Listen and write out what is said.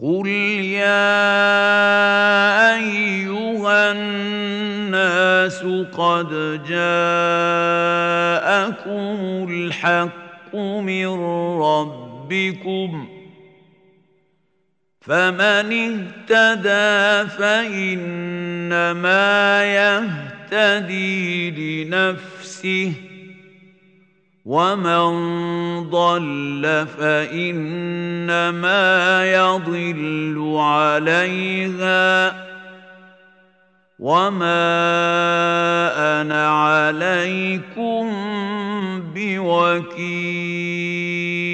قل يا أيها الناس قد جاءكم الحق من ربكم فمن اهتدى فإنما يهتدي لنفسه ومن ضل فإنما يضل عليها وما أنا عليكم بوكيل